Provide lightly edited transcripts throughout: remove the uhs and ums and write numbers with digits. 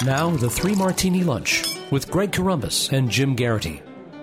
Now, the Three Martini Lunch with Greg Corombos and Jim Garrity.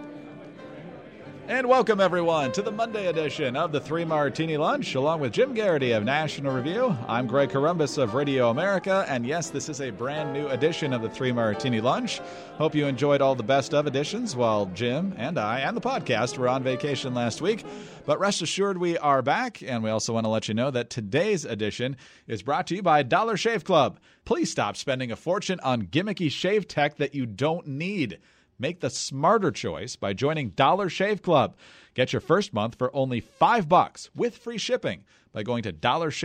And welcome, everyone, to the Monday edition of the Three Martini Lunch, along with Jim Garrity of National Review. I'm Greg Corombos of Radio America, and yes, this is a brand new edition of the Three Martini Lunch. Hope you enjoyed all the best of editions while Jim and I and the podcast were on vacation last week. But rest assured, we are back, and we also want to let you know that today's edition is brought to you by Dollar Shave Club. Please stop spending a fortune on gimmicky shave tech that you don't need. Make the smarter choice by joining Dollar Shave Club. Get your first month for only $5 with free shipping by going to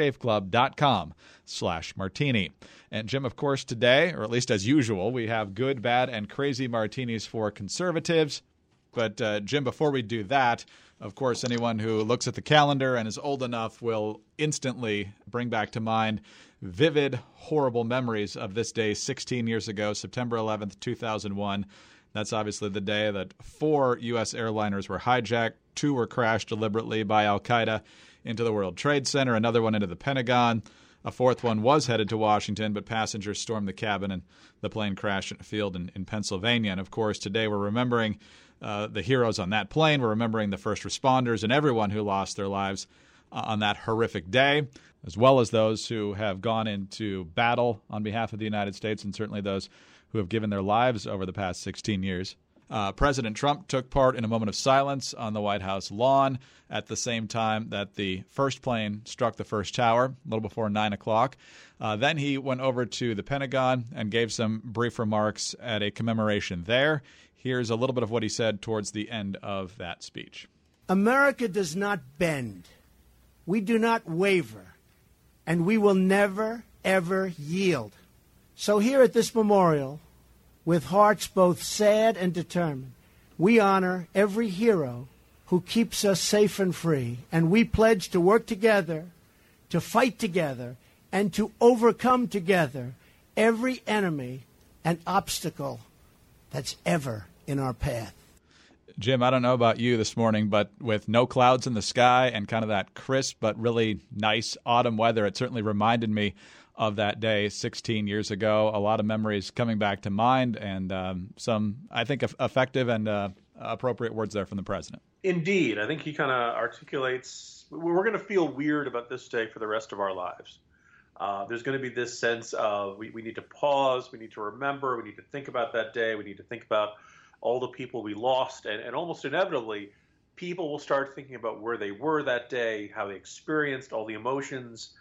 dollarshaveclub.com/martini. And Jim, of course, today, or at least as usual, we have good, bad, and crazy martinis for conservatives. But Jim, before we do that, of course, anyone who looks at the calendar and is old enough will instantly bring back to mind vivid, horrible memories of this day 16 years ago, September 11th, 2001. That's obviously the day that 4 U.S. airliners were hijacked. 2 were crashed deliberately by al-Qaeda into the World Trade Center, another one into the Pentagon. A 4th one was headed to Washington, but passengers stormed the cabin and the plane crashed in a field in Pennsylvania. And, of course, today we're remembering the heroes on that plane. We're remembering the first responders and everyone who lost their lives on that horrific day, as well as those who have gone into battle on behalf of the United States and certainly those who have given their lives over the past 16 years. President Trump took part in a moment of silence on the White House lawn at the same time that the first plane struck the first tower, a little before 9 o'clock. Then he went over to the Pentagon and gave some brief remarks at a commemoration there. Here's a little bit of what he said towards the end of that speech. America does not bend. We do not waver. And we will never, ever yield. So here at this memorial, with hearts both sad and determined, we honor every hero who keeps us safe and free, and we pledge to work together, to fight together, and to overcome together every enemy and obstacle that's ever in our path. Jim, I don't know about you this morning, but with no clouds in the sky and kind of that crisp but really nice autumn weather, it certainly reminded me of that day 16 years ago. A lot of memories coming back to mind and some, I think, effective and appropriate words there from the president. Indeed. I think he kind of articulates, we're going to feel weird about this day for the rest of our lives. There's going to be this sense of we need to pause, we need to remember, we need to think about that day, we need to think about all the people we lost, and almost inevitably, people will start thinking about where they were that day, how they experienced all the emotions.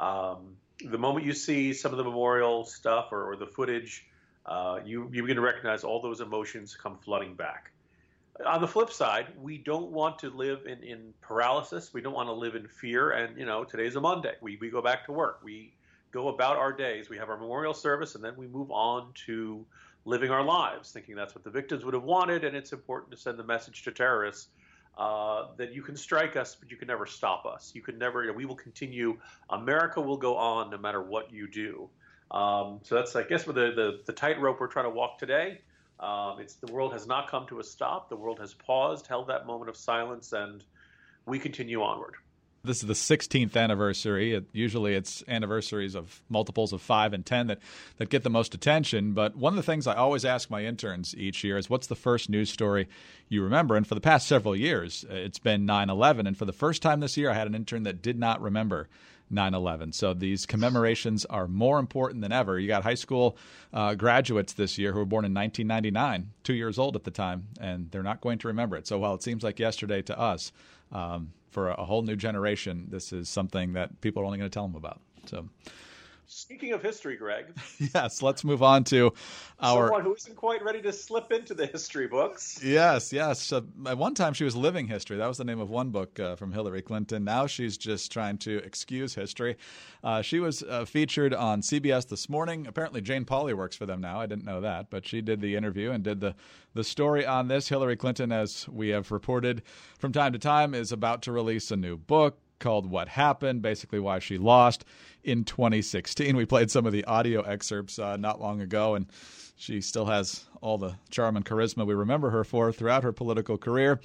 The moment you see some of the memorial stuff or the footage, you begin to recognize all those emotions come flooding back. On the flip side, we don't want to live in paralysis. We don't want to live in fear. And, today's a Monday. We go back to work. We go about our days. We have our memorial service, and then we move on to living our lives, thinking that's what the victims would have wanted. And it's important to send the message to terrorists that you can strike us, but you can never stop us. You can never, we will continue. America will go on no matter what you do. So that's, I guess, with the tightrope we're trying to walk today. The world has not come to a stop. The world has paused, held that moment of silence, and we continue onward. This is the 16th anniversary. Usually it's anniversaries of multiples of 5 and 10 that get the most attention. But one of the things I always ask my interns each year is, what's the first news story you remember? And for the past several years, it's been 9/11. And for the first time this year, I had an intern that did not remember 9/11. So these commemorations are more important than ever. You got high school graduates this year who were born in 1999, 2 years old at the time, and they're not going to remember it. So while it seems like yesterday to us, for a whole new generation, this is something that people are only going to tell them about. So, speaking of history, Greg. Yes, let's move on to someone who isn't quite ready to slip into the history books. Yes. At one time, she was living history. That was the name of one book from Hillary Clinton. Now she's just trying to excuse history. She was featured on CBS This Morning. Apparently, Jane Pauley works for them now. I didn't know that, but she did the interview and did the story on this. Hillary Clinton, as we have reported from time to time, is about to release a new book. called What Happened, basically why she lost in 2016. We played some of the audio excerpts not long ago, and she still has all the charm and charisma we remember her for throughout her political career.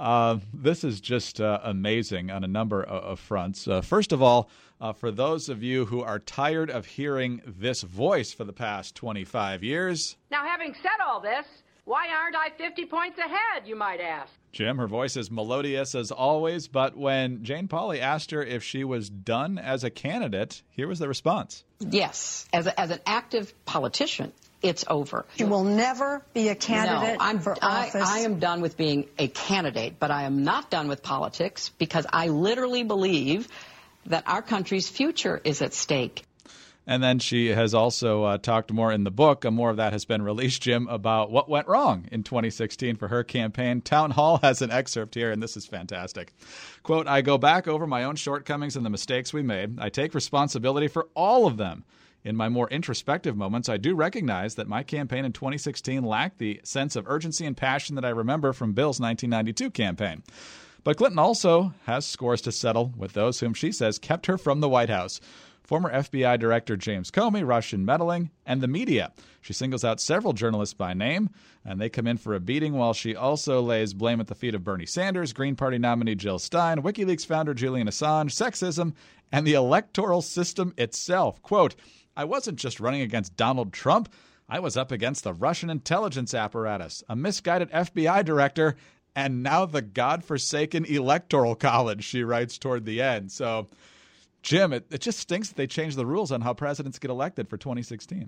This is just amazing on a number of fronts. First of all, for those of you who are tired of hearing this voice for the past 25 years. Now, having said all this, why aren't I 50 points ahead, you might ask? Jim, her voice is melodious as always, but when Jane Pauley asked her if she was done as a candidate, here was the response. Yes, as an active politician, it's over. You will never be a candidate for office. I am done with being a candidate, but I am not done with politics because I literally believe that our country's future is at stake. And then she has also talked more in the book. More of that has been released, Jim, about what went wrong in 2016 for her campaign. Town Hall has an excerpt here, and this is fantastic. Quote, "I go back over my own shortcomings and the mistakes we made. I take responsibility for all of them. In my more introspective moments, I do recognize that my campaign in 2016 lacked the sense of urgency and passion that I remember from Bill's 1992 campaign. But Clinton also has scores to settle with those whom she says kept her from the White House. Former FBI Director James Comey, Russian meddling, and the media. She singles out several journalists by name, and they come in for a beating, while she also lays blame at the feet of Bernie Sanders, Green Party nominee Jill Stein, WikiLeaks founder Julian Assange, sexism, and the electoral system itself. Quote, I wasn't just running against Donald Trump. I was up against the Russian intelligence apparatus, a misguided FBI director, and now the godforsaken Electoral College," she writes toward the end. So, Jim, it just stinks that they changed the rules on how presidents get elected for 2016.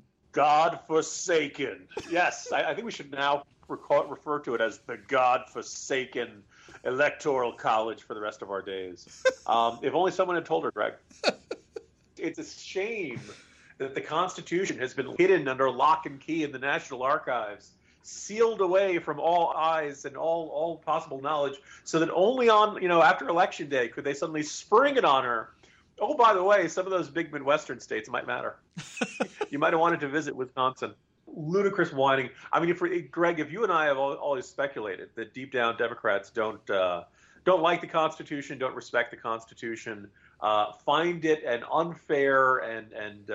God-forsaken. Yes, I think we should now refer to it as the God-forsaken Electoral College for the rest of our days. If only someone had told her, Greg. It's a shame that the Constitution has been hidden under lock and key in the National Archives, sealed away from all eyes and all possible knowledge, so that only on, after Election Day could they suddenly spring it on her. Oh, by the way, some of those big Midwestern states might matter. You might have wanted to visit Wisconsin. Ludicrous whining. I mean, Greg, if you and I have always speculated that deep down Democrats don't like the Constitution, don't respect the Constitution, find it an unfair and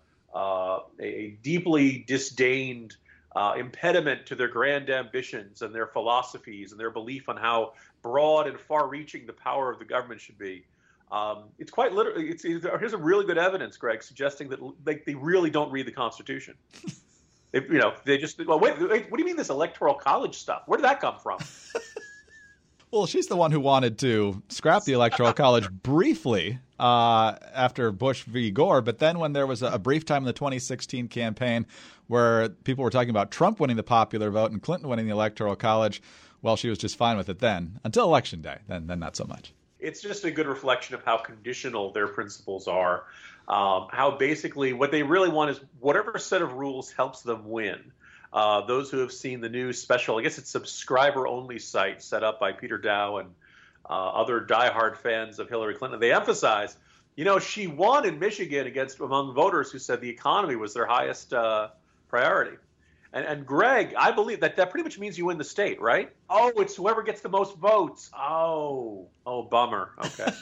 a deeply disdained impediment to their grand ambitions and their philosophies and their belief on how broad and far-reaching the power of the government should be. It's quite literally. Here's a really good evidence, Greg, suggesting that they really don't read the Constitution. They just wait. What do you mean this Electoral College stuff? Where did that come from? Well, she's the one who wanted to scrap the Electoral College briefly after Bush v. Gore. But then when there was a brief time in the 2016 campaign where people were talking about Trump winning the popular vote and Clinton winning the Electoral College, well, she was just fine with it then until Election Day. Then not so much. It's just a good reflection of how conditional their principles are, how basically what they really want is whatever set of rules helps them win. Those who have seen the new special, I guess it's subscriber-only site set up by Peter Dow and other diehard fans of Hillary Clinton, they emphasize, she won in Michigan among voters who said the economy was their highest priority. And Greg, I believe that pretty much means you win the state, right? Oh, it's whoever gets the most votes. Oh, bummer. Okay.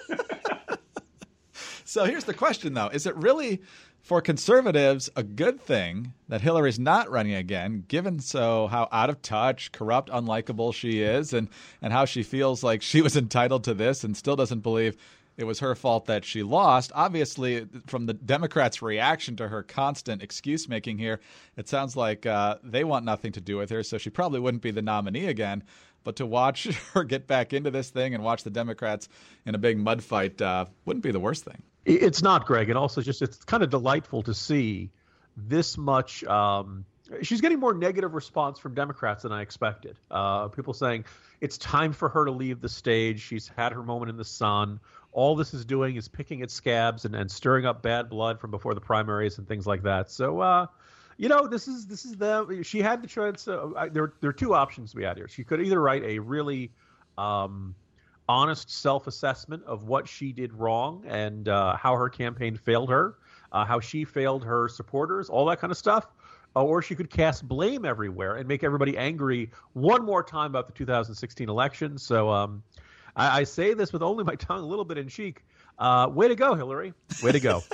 So here's the question, though. Is it really, for conservatives, a good thing that Hillary's not running again, given how out of touch, corrupt, unlikable she is, and how she feels like she was entitled to this and still doesn't believe it was her fault that she lost? Obviously, from the Democrats' reaction to her constant excuse-making here, it sounds like they want nothing to do with her, so she probably wouldn't be the nominee again. But to watch her get back into this thing and watch the Democrats in a big mud fight wouldn't be the worst thing. It's not, Greg. And also it's kind of delightful to see this much. She's getting more negative response from Democrats than I expected. People saying it's time for her to leave the stage. She's had her moment in the sun. All this is doing is picking at scabs and stirring up bad blood from before the primaries and things like that. So, this is she had the choice. There are two options we had here. She could either write a really honest self-assessment of what she did wrong and how her campaign failed her, how she failed her supporters, all that kind of stuff. Or she could cast blame everywhere and make everybody angry one more time about the 2016 election. So I say this with only my tongue a little bit in cheek. Way to go, Hillary. Way to go.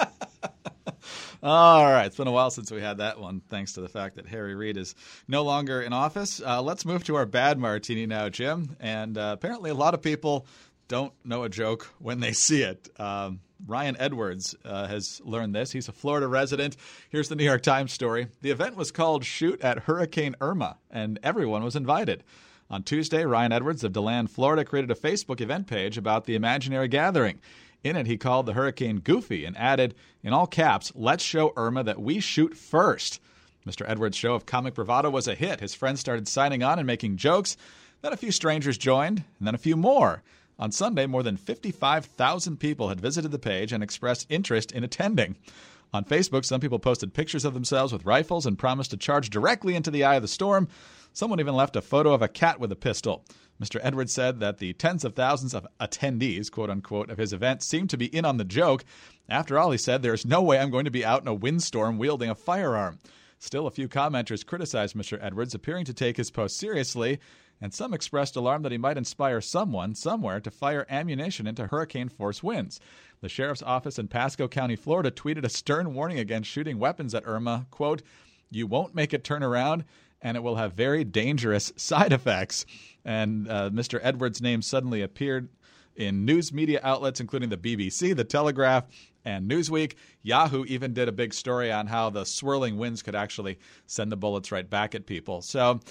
All right. It's been a while since we had that one, thanks to the fact that Harry Reid is no longer in office. Let's move to our bad martini now, Jim. And apparently a lot of people don't know a joke when they see it. Ryan Edwards has learned this. He's a Florida resident. Here's the New York Times story. The event was called Shoot at Hurricane Irma, and everyone was invited. On Tuesday, Ryan Edwards of DeLand, Florida, created a Facebook event page about the imaginary gathering. In it, he called the hurricane Goofy and added, in all caps, "Let's show Irma that we shoot first." Mr. Edwards' show of comic bravado was a hit. His friends started signing on and making jokes. Then a few strangers joined, and then a few more. On Sunday, more than 55,000 people had visited the page and expressed interest in attending. On Facebook, some people posted pictures of themselves with rifles and promised to charge directly into the eye of the storm. Someone even left a photo of a cat with a pistol. Mr. Edwards said that the tens of thousands of attendees, quote-unquote, of his event seemed to be in on the joke. After all, he said, there's no way I'm going to be out in a windstorm wielding a firearm. Still, a few commenters criticized Mr. Edwards, appearing to take his post seriously, and some expressed alarm that he might inspire someone somewhere to fire ammunition into hurricane-force winds. The sheriff's office in Pasco County, Florida, tweeted a stern warning against shooting weapons at Irma, quote, "You won't make it turn around, and it will have very dangerous side effects." And Mr. Edwards' name suddenly appeared in news media outlets, including the BBC, The Telegraph, and Newsweek. Yahoo even did a big story on how the swirling winds could actually send the bullets right back at people. So,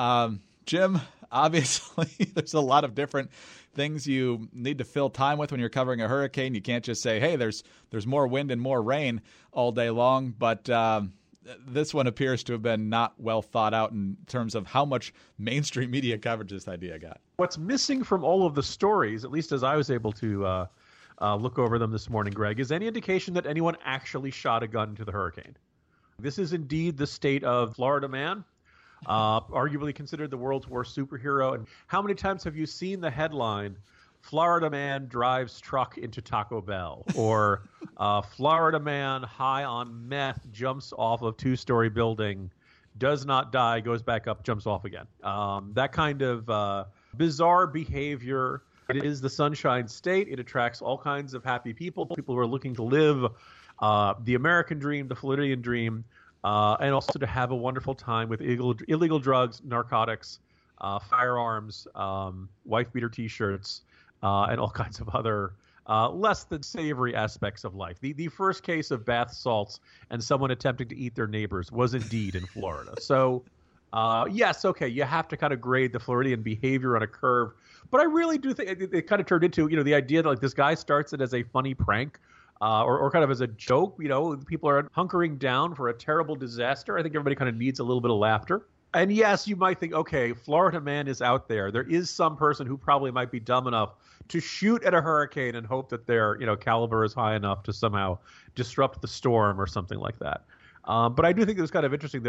Jim, obviously there's a lot of different things you need to fill time with when you're covering a hurricane. You can't just say, hey, there's more wind and more rain all day long. But this one appears to have been not well thought out in terms of how much mainstream media coverage this idea got. What's missing from all of the stories, at least as I was able to look over them this morning, Greg, is any indication that anyone actually shot a gun into the hurricane. This is indeed the state of Florida man, arguably considered the world's worst superhero. And how many times have you seen the headline, Florida man drives truck into Taco Bell, or Florida man high on meth jumps off of two-story building, does not die, goes back up, jumps off again. That kind of bizarre behavior. It is the Sunshine State. It attracts all kinds of happy people who are looking to live the American dream, the Floridian dream, and also to have a wonderful time with illegal drugs, narcotics, firearms, wife-beater T-shirts, and all kinds of other less than savory aspects of life. The first case of bath salts and someone attempting to eat their neighbors was indeed in Florida. So, yes, okay, you have to kind of grade the Floridian behavior on a curve. But I really do think it kind of turned into, the idea that like this guy starts it as a funny prank or kind of as a joke. People are hunkering down for a terrible disaster. I think everybody kind of needs a little bit of laughter. And yes, you might think, okay, Florida man is out there. There is some person who probably might be dumb enough to shoot at a hurricane and hope that their caliber is high enough to somehow disrupt the storm or something like that. But I do think it was kind of interesting.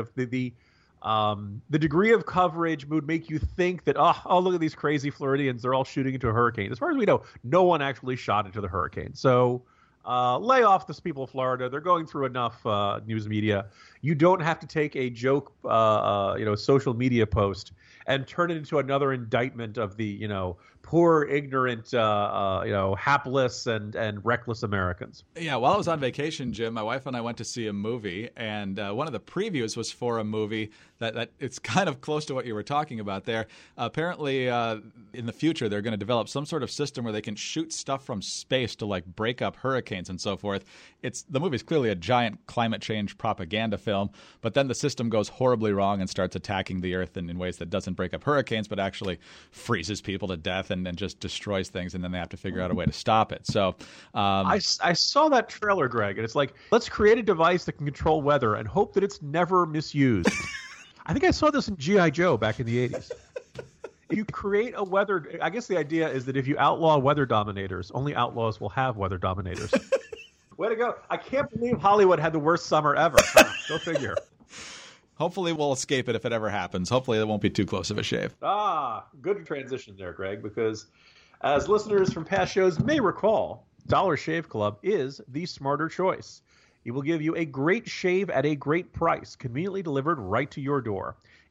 The degree of coverage would make you think that, oh, look at these crazy Floridians. They're all shooting into a hurricane. As far as we know, no one actually shot into the hurricane. So lay off the people of Florida. They're going through enough news media. You don't have to take a joke, social media post and turn it into another indictment of the, poor, ignorant, hapless and reckless Americans. Yeah, while I was on vacation, Jim, my wife and I went to see a movie, and one of the previews was for a movie that it's kind of close to what you were talking about there. Apparently, in the future, they're going to develop some sort of system where they can shoot stuff from space to like break up hurricanes and so forth. The movie's clearly a giant climate change propaganda film, but then the system goes horribly wrong and starts attacking the Earth in ways that doesn't break up hurricanes, but actually freezes people to death and just destroys things, and then they have to figure out a way to stop it. So I saw that trailer, Greg, and it's like, let's create a device that can control weather and hope that it's never misused. I think I saw this in G.I. Joe back in the 80s. If you create a weather, I guess the idea is that if you outlaw weather dominators, only outlaws will have weather dominators. Way to go. I can't believe Hollywood had the worst summer ever. Go figure. Hopefully we'll escape it if it ever happens. Hopefully it won't be too close of a shave. Good transition there, Greg, because as listeners from past shows may recall, Dollar Shave Club is the smarter choice. It will give you a great shave at a great price, conveniently delivered right to your door.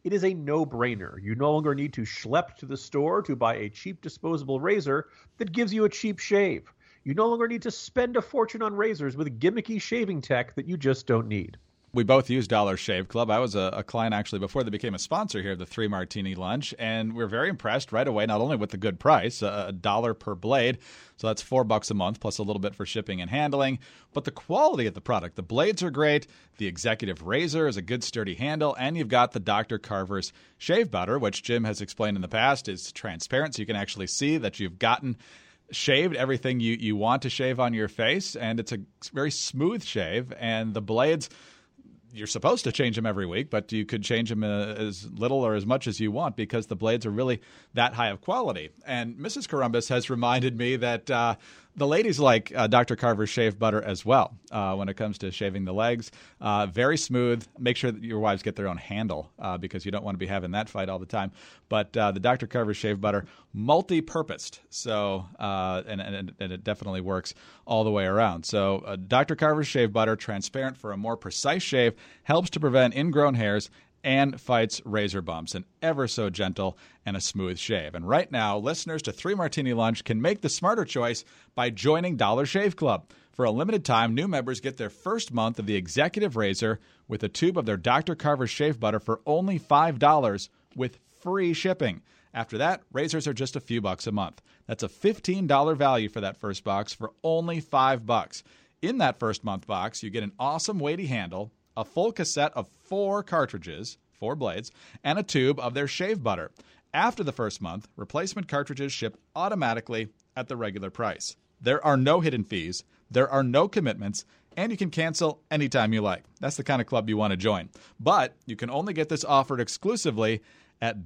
It is a no-brainer. You no longer need to schlep to the store to buy a cheap disposable razor that gives you a cheap shave. You no longer need to spend a fortune on razors with gimmicky shaving tech that you just don't need. We both use Dollar Shave Club. I was a client actually before they became a sponsor here of the 3 Martini Lunch, and we're very impressed right away, not only with the good price, $1 per blade, so that's $4 a month plus a little bit for shipping and handling, but the quality of the product. The blades are great, the executive razor is a good sturdy handle, and you've got the Dr. Carver's shave butter, which Jim has explained in the past is transparent, so you can actually see that you've gotten shaved everything you want to shave on your face, and it's a very smooth shave, and the blades, you're supposed to change them every week, but you could change them as little or as much as you want because the blades are really that high of quality. And Mrs. Corumbus has reminded me that the ladies like Dr. Carver's shave butter as well when it comes to shaving the legs. Very smooth. Make sure that your wives get their own handle because you don't want to be having that fight all the time. But the Dr. Carver's shave butter, multi-purposed. So, and it definitely works all the way around. So Dr. Carver's shave butter, transparent for a more precise shave, helps to prevent ingrown hairs and fights razor bumps, an ever so gentle and a smooth shave. And right now, listeners to 3 Martini Lunch can make the smarter choice by joining Dollar Shave Club. For a limited time, new members get their first month of the executive razor with a tube of their Dr. Carver's shave butter for only $5 with free shipping. After that, razors are just a few bucks a month. That's a $15 value for that first box for only $5. In that first month box, you get an awesome weighty handle, a full cassette of 4 cartridges, 4 blades, and a tube of their shave butter. After the first month, replacement cartridges ship automatically at the regular price. There are no hidden fees, there are no commitments, and you can cancel anytime you like. That's the kind of club you want to join. But you can only get this offered exclusively at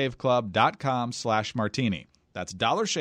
dollarshaveclub.com/martini. That's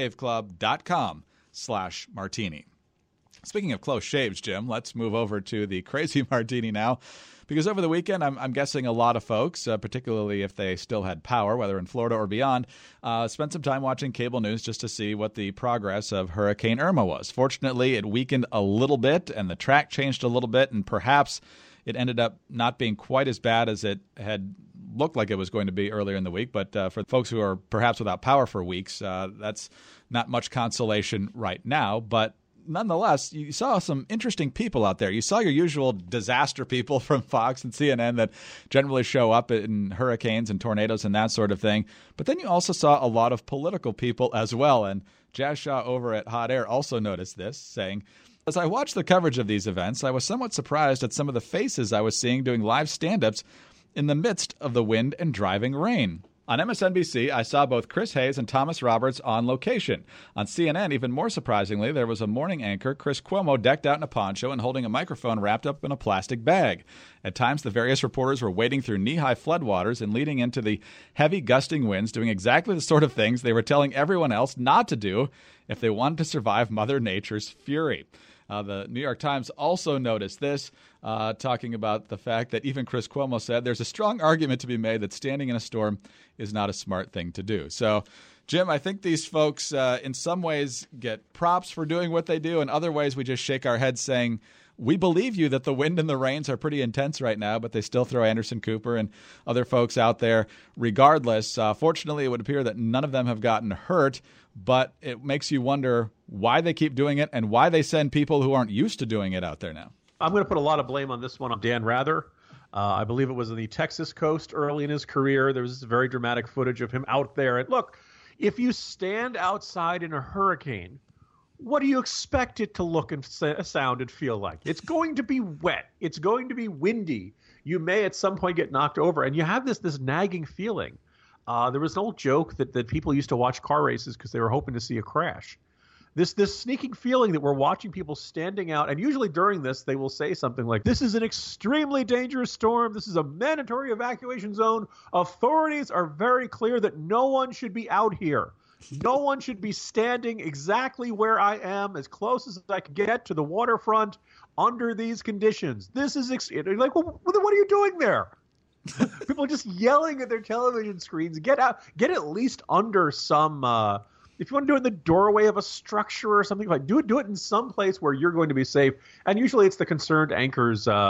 dollarshaveclub.com/martini. Speaking of close shaves, Jim, let's move over to the Crazy Martini now. Because over the weekend, I'm guessing a lot of folks, particularly if they still had power, whether in Florida or beyond, spent some time watching cable news just to see what the progress of Hurricane Irma was. Fortunately, it weakened a little bit, and the track changed a little bit, and perhaps it ended up not being quite as bad as it had looked like it was going to be earlier in the week. But for folks who are perhaps without power for weeks, that's not much consolation right now. But nonetheless, you saw some interesting people out there. You saw your usual disaster people from Fox and CNN that generally show up in hurricanes and tornadoes and that sort of thing. But then you also saw a lot of political people as well. And Jazz Shaw over at Hot Air also noticed this, saying, as I watched the coverage of these events, I was somewhat surprised at some of the faces I was seeing doing live stand-ups in the midst of the wind and driving rain. On MSNBC, I saw both Chris Hayes and Thomas Roberts on location. On CNN, even more surprisingly, there was a morning anchor, Chris Cuomo, decked out in a poncho and holding a microphone wrapped up in a plastic bag. At times, the various reporters were wading through knee-high floodwaters and leading into the heavy gusting winds, doing exactly the sort of things they were telling everyone else not to do if they wanted to survive Mother Nature's fury. The New York Times also noticed this, talking about the fact that even Chris Cuomo said there's a strong argument to be made that standing in a storm is not a smart thing to do. So, Jim, I think these folks in some ways get props for doing what they do. In other ways, we just shake our heads saying, we believe you that the wind and the rains are pretty intense right now, but they still throw Anderson Cooper and other folks out there regardless. Fortunately, it would appear that none of them have gotten hurt, but it makes you wonder why they keep doing it and why they send people who aren't used to doing it out there now. I'm going to put a lot of blame on this one on Dan Rather. I believe it was on the Texas coast early in his career. There was this very dramatic footage of him out there. And look, if you stand outside in a hurricane, what do you expect it to look and sound and feel like? It's going to be wet. It's going to be windy. You may at some point get knocked over. And you have this nagging feeling. There was an old joke that people used to watch car races because they were hoping to see a crash. This sneaking feeling that we're watching people standing out, and usually during this, they will say something like, this is an extremely dangerous storm. This is a mandatory evacuation zone. Authorities are very clear that no one should be out here. No one should be standing exactly where I am, as close as I can get to the waterfront under these conditions. This is like, well, what are you doing there? People are just yelling at their television screens. Get out. Get at least under some. If you want to do it in the doorway of a structure or something, like do it in some place where you're going to be safe. And usually it's the concerned anchor's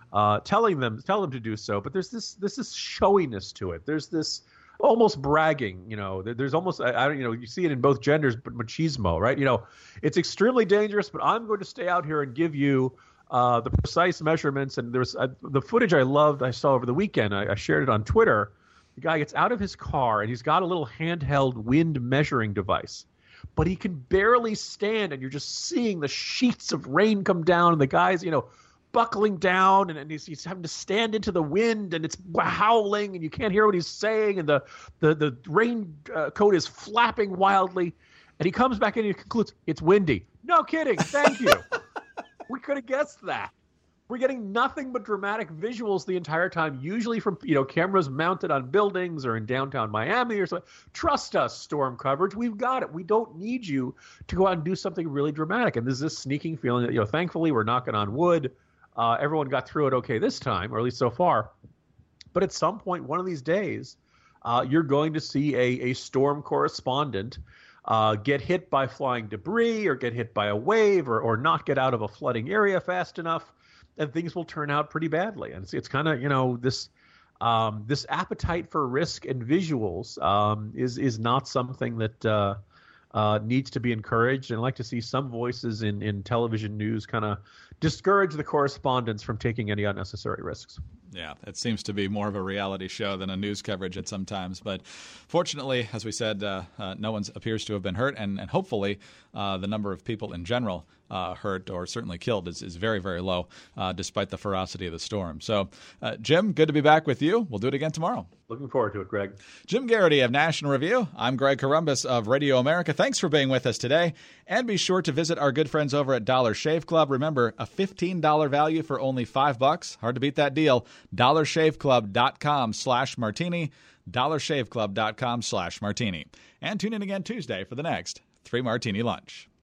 tell them to do so. But there's this showiness to it. There's this almost bragging, there's almost, I don't, you see it in both genders, but machismo, right? It's extremely dangerous, but I'm going to stay out here and give you the precise measurements. And there's the footage I saw over the weekend. I shared it on Twitter. The guy gets out of his car and he's got a little handheld wind measuring device, but he can barely stand, and you're just seeing the sheets of rain come down, and the guy's, buckling down, and he's having to stand into the wind, and it's howling, and you can't hear what he's saying, and the rain coat is flapping wildly, and he comes back in and he concludes, it's windy. No kidding. Thank you. We could have guessed that. We're getting nothing but dramatic visuals the entire time, usually from cameras mounted on buildings or in downtown Miami or something. Trust us, storm coverage. We've got it. We don't need you to go out and do something really dramatic. And there's this sneaking feeling that, thankfully we're knocking on wood. Everyone got through it okay this time, or at least so far. But at some point, one of these days, you're going to see a storm correspondent get hit by flying debris, or get hit by a wave, or not get out of a flooding area fast enough, and things will turn out pretty badly. And it's kind of, this appetite for risk and visuals is not something that needs to be encouraged. And I'd like to see some voices in television news kind of discourage the correspondents from taking any unnecessary risks. Yeah, it seems to be more of a reality show than a news coverage at some times. But fortunately, as we said, no one appears to have been hurt. And hopefully the number of people in general hurt or certainly killed is very, very low, despite the ferocity of the storm. So, Jim, good to be back with you. We'll do it again tomorrow. Looking forward to it, Greg. Jim Garrity of National Review. I'm Greg Corombos of Radio America. Thanks for being with us today. And be sure to visit our good friends over at Dollar Shave Club. Remember, a $15 value for only $5. Hard to beat that deal. DollarShaveClub.com/martini. DollarShaveClub.com/martini. And tune in again Tuesday for the next 3 Martini Lunch.